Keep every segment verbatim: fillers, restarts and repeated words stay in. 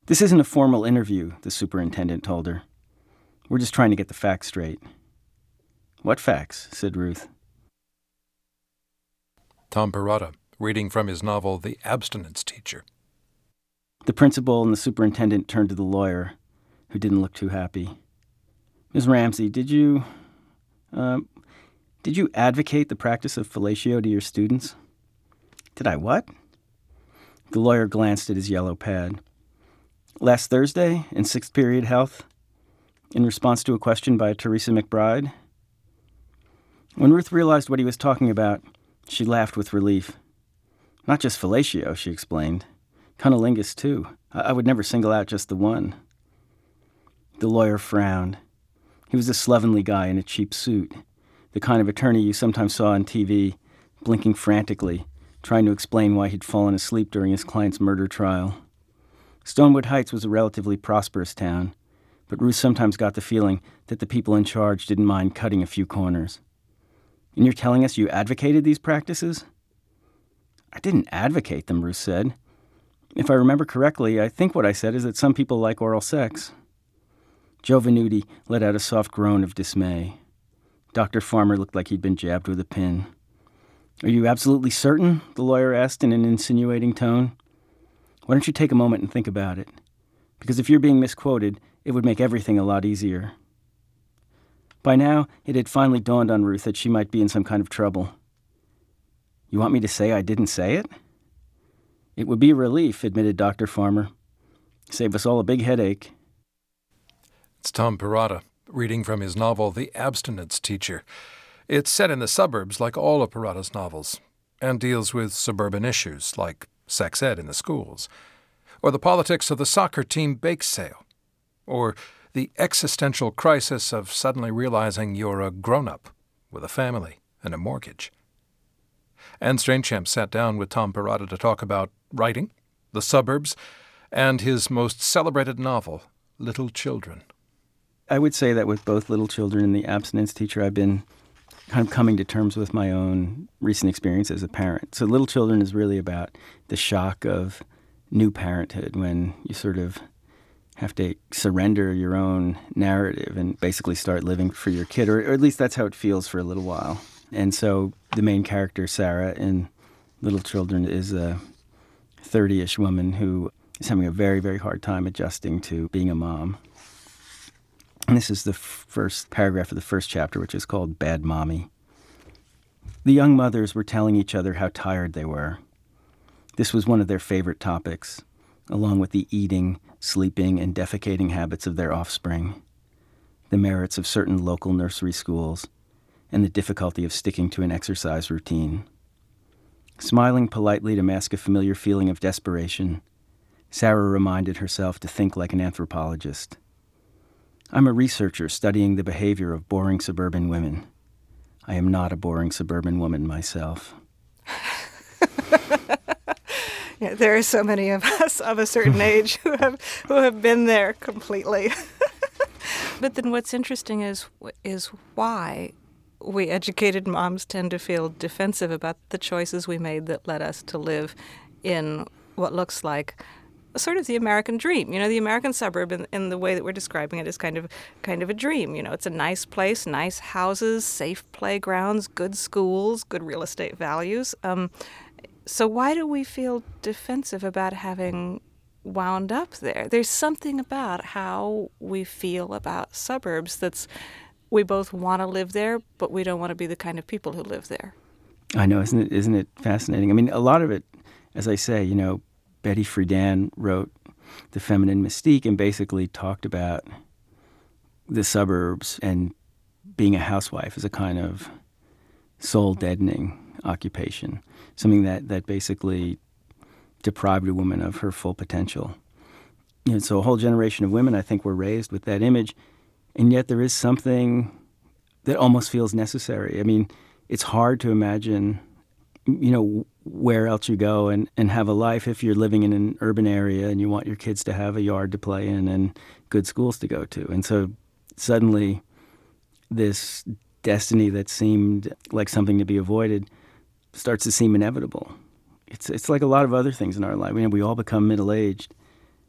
"This isn't a formal interview," the superintendent told her. "We're just trying to get the facts straight." "What facts?" said Ruth. Tom Perrotta, reading from his novel The Abstinence Teacher. The principal and the superintendent turned to the lawyer, who didn't look too happy. "Miz Ramsey, did you, uh, did you advocate the practice of fellatio to your students?" "Did I what?" The lawyer glanced at his yellow pad. "Last Thursday, in sixth period health, in response to a question by Teresa McBride?" When Ruth realized what he was talking about, she laughed with relief. "Not just fellatio," she explained. "Cunnilingus, too. I-, I would never single out just the one." The lawyer frowned. He was a slovenly guy in a cheap suit, the kind of attorney you sometimes saw on T V, blinking frantically, trying to explain why he'd fallen asleep during his client's murder trial. Stonewood Heights was a relatively prosperous town, but Ruth sometimes got the feeling that the people in charge didn't mind cutting a few corners. "And you're telling us you advocated these practices?" "I didn't advocate them," Ruth said. "If I remember correctly, I think what I said is that some people like oral sex." Joe Venuti let out a soft groan of dismay. Doctor Farmer looked like he'd been jabbed with a pin. "Are you absolutely certain?" the lawyer asked in an insinuating tone. "Why don't you take a moment and think about it? Because if you're being misquoted, it would make everything a lot easier." By now, it had finally dawned on Ruth that she might be in some kind of trouble. "You want me to say I didn't say it?" "It would be a relief," admitted Doctor Farmer. "Save us all a big headache." It's Tom Perrotta, reading from his novel The Abstinence Teacher. It's set in the suburbs like all of Perrotta's novels, and deals with suburban issues like sex ed in the schools, or the politics of the soccer team bake sale, or the existential crisis of suddenly realizing you're a grown-up with a family and a mortgage. Anne Strainchamp sat down with Tom Perrotta to talk about writing, the suburbs, and his most celebrated novel, Little Children. I would say that with both Little Children and The Abstinence Teacher, I've been kind of coming to terms with my own recent experience as a parent. So Little Children is really about the shock of new parenthood when you sort of have to surrender your own narrative and basically start living for your kid, or, or at least that's how it feels for a little while. And so the main character, Sarah, in Little Children is a thirty-ish woman who is having a very, very hard time adjusting to being a mom. And this is the first paragraph of the first chapter, which is called Bad Mommy. The young mothers were telling each other how tired they were. This was one of their favorite topics, along with the eating, sleeping, and defecating habits of their offspring, the merits of certain local nursery schools, and the difficulty of sticking to an exercise routine. Smiling politely to mask a familiar feeling of desperation, Sarah reminded herself to think like an anthropologist. "I'm a researcher studying the behavior of boring suburban women. I am not a boring suburban woman myself." Yeah, there are so many of us of a certain age who have who have been there completely. But then what's interesting is is why we educated moms tend to feel defensive about the choices we made that led us to live in what looks like sort of the American dream. You know, the American suburb in, in the way that we're describing it is kind of kind of a dream. You know, it's a nice place, nice houses, safe playgrounds, good schools, good real estate values. Um, so why do we feel defensive about having wound up there? There's something about how we feel about suburbs that's we both want to live there, but we don't want to be the kind of people who live there. I know, isn't it? Isn't it fascinating? I mean, a lot of it, as I say, you know, Betty Friedan wrote The Feminine Mystique and basically talked about the suburbs and being a housewife as a kind of soul-deadening occupation, something that, that basically deprived a woman of her full potential. And so a whole generation of women, I think, were raised with that image, and yet there is something that almost feels necessary. I mean, it's hard to imagine, you know, where else you go and, and have a life if you're living in an urban area and you want your kids to have a yard to play in and good schools to go to. And so suddenly this destiny that seemed like something to be avoided starts to seem inevitable. It's it's like a lot of other things in our life. You know, we all become middle-aged.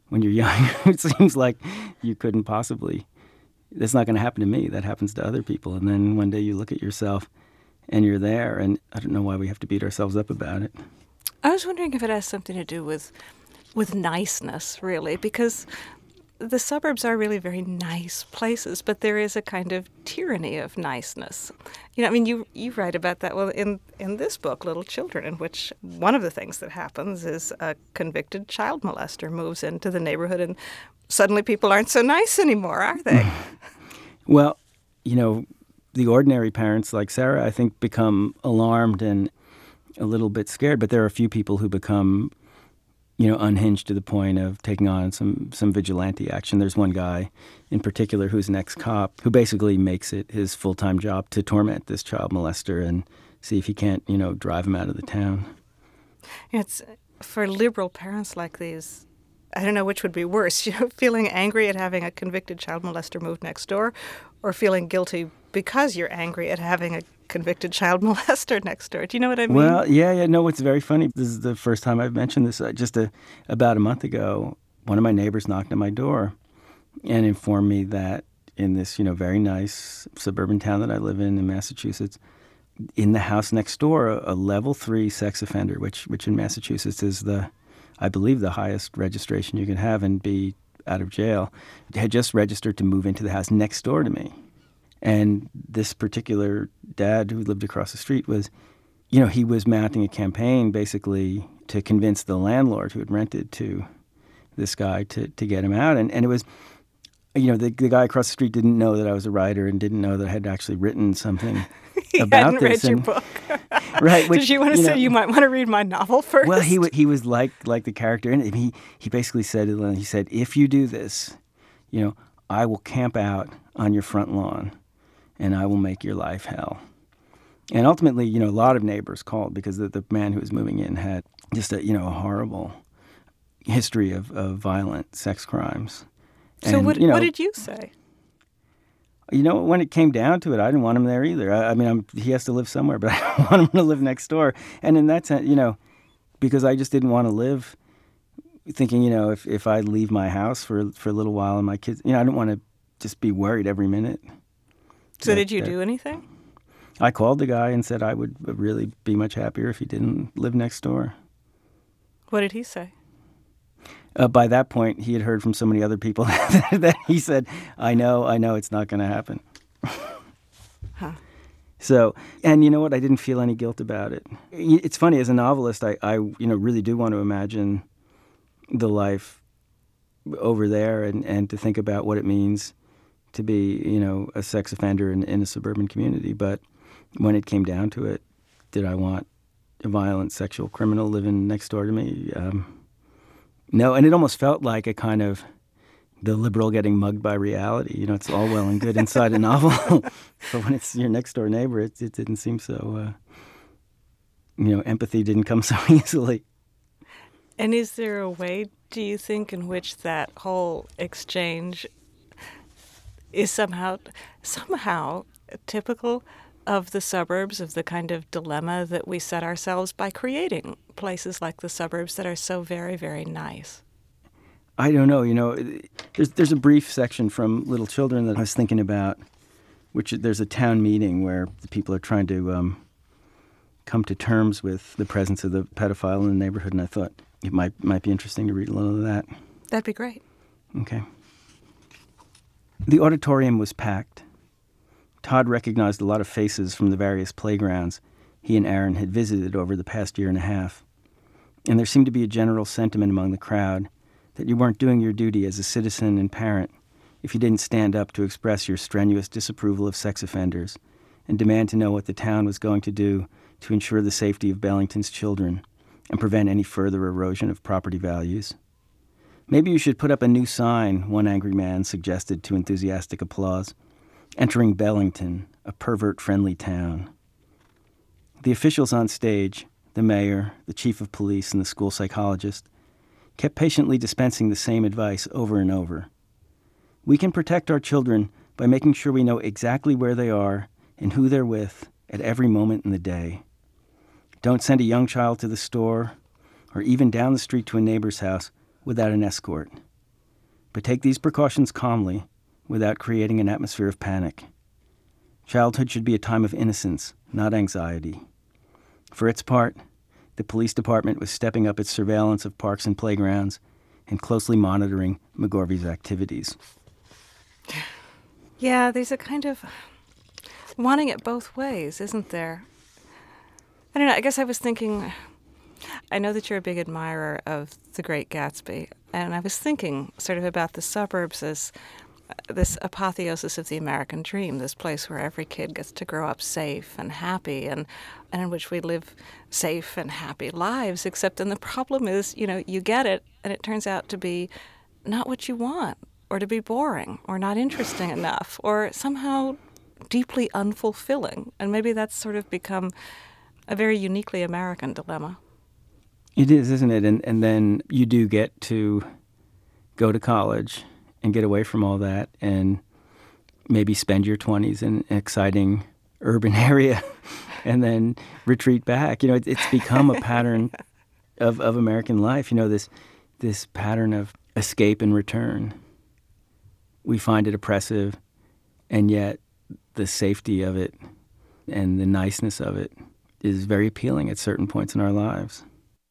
when you're young, it seems like you couldn't possibly. That's not going to happen to me. That happens to other people. And then one day you look at yourself and you're there, and I don't know why we have to beat ourselves up about it. I was wondering if it has something to do with with niceness, really, because the suburbs are really very nice places, but there is a kind of tyranny of niceness. You know, I mean, you you write about that well in, in this book, Little Children, in which one of the things that happens is a convicted child molester moves into the neighborhood, and suddenly people aren't so nice anymore, are they? Well, you know, the ordinary parents like Sarah, I think, become alarmed and a little bit scared, but there are a few people who become, you know, unhinged to the point of taking on some, some vigilante action. There's one guy in particular who's an ex-cop who basically makes it his full-time job to torment this child molester and see if he can't, you know, drive him out of the town. It's for liberal parents like these, I don't know which would be worse, you know, feeling angry at having a convicted child molester move next door, or feeling guilty because you're angry at having a convicted child molester next door. Do you know what I mean? Well, yeah, yeah. No, it's very funny. This is the first time I've mentioned this. Uh, just a, about a month ago, one of my neighbors knocked on my door and informed me that in this, you know, very nice suburban town that I live in in Massachusetts, in the house next door, a, a level three sex offender, which which in Massachusetts is the, I believe, the highest registration you can have and be out of jail, had just registered to move into the house next door to me. And this particular dad who lived across the street was, you know, he was mounting a campaign basically to convince the landlord who had rented to this guy to, to get him out. And, and it was, you know, the, the guy across the street didn't know that I was a writer and didn't know that I had actually written something he about hadn't this. read your and, book. Right. Which, Did you want to you say know, you might want to read my novel first? Well, he he was like like the character in it. He he basically said, he said, if you do this, you know, I will camp out on your front lawn and I will make your life hell. And ultimately, you know, a lot of neighbors called because the, the man who was moving in had just a, you know, a horrible history of, of violent sex crimes. So and, what, you know, what did you say? You know, when it came down to it, I didn't want him there either. I, I mean, I'm, he has to live somewhere, but I don't want him to live next door. And in that sense, you know, because I just didn't want to live thinking, you know, if, if I leave my house for for a little while and my kids, you know, I didn't want to just be worried every minute. So that, did you that, do anything? I called the guy and said I would really be much happier if he didn't live next door. What did he say? Uh, by that point, he had heard from so many other people that he said, I know, I know it's not going to happen. Huh. So, and you know what? I didn't feel any guilt about it. It's funny, as a novelist, I, I you know, really do want to imagine the life over there and, and to think about what it means to be, you know, a sex offender in, in a suburban community. But when it came down to it, did I want a violent sexual criminal living next door to me? Um, no, and it almost felt like a kind of the liberal getting mugged by reality. You know, it's all well and good inside a novel, but when it's your next door neighbor, it, it didn't seem so, uh, you know, empathy didn't come so easily. And is there a way, do you think, in which that whole exchange is somehow somehow typical of the suburbs, of the kind of dilemma that we set ourselves by creating places like the suburbs that are so very, very nice? I don't know. You know, there's there's a brief section from Little Children that I was thinking about, which there's a town meeting where the people are trying to um, come to terms with the presence of the pedophile in the neighborhood, and I thought it might might be interesting to read a little of that. That'd be great. Okay. The auditorium was packed. Todd recognized a lot of faces from the various playgrounds he and Aaron had visited over the past year and a half. And there seemed to be a general sentiment among the crowd that you weren't doing your duty as a citizen and parent if you didn't stand up to express your strenuous disapproval of sex offenders and demand to know what the town was going to do to ensure the safety of Bellington's children and prevent any further erosion of property values. Maybe you should put up a new sign, one angry man suggested to enthusiastic applause. Entering Bellington, a pervert-friendly town. The officials on stage, the mayor, the chief of police, and the school psychologist, kept patiently dispensing the same advice over and over. We can protect our children by making sure we know exactly where they are and who they're with at every moment in the day. Don't send a young child to the store or even down the street to a neighbor's house without an escort. But take these precautions calmly, without creating an atmosphere of panic. Childhood should be a time of innocence, not anxiety. For its part, the police department was stepping up its surveillance of parks and playgrounds and closely monitoring McGorvey's activities. Yeah, there's a kind of wanting it both ways, isn't there? I don't know, I guess I was thinking, I know that you're a big admirer of The Great Gatsby, and I was thinking sort of about the suburbs as this apotheosis of the American dream, this place where every kid gets to grow up safe and happy, and, and in which we live safe and happy lives, except then the problem is, you know, you get it, and it turns out to be not what you want, or to be boring, or not interesting enough, or somehow deeply unfulfilling. And maybe that's sort of become a very uniquely American dilemma. It is, isn't it? And, and then you do get to go to college and get away from all that and maybe spend your twenties in an exciting urban area and then retreat back. You know, it, it's become a pattern of, of American life, you know, this this pattern of escape and return. We find it oppressive, and yet the safety of it and the niceness of it is very appealing at certain points in our lives.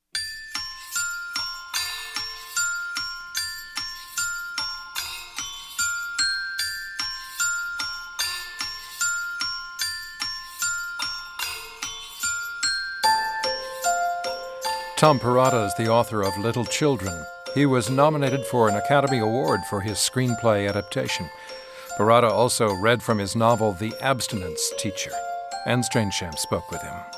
Tom Perrotta is the author of Little Children. He was nominated for an Academy Award for his screenplay adaptation. Perrotta also read from his novel The Abstinence Teacher. Anne Strainshamp spoke with him.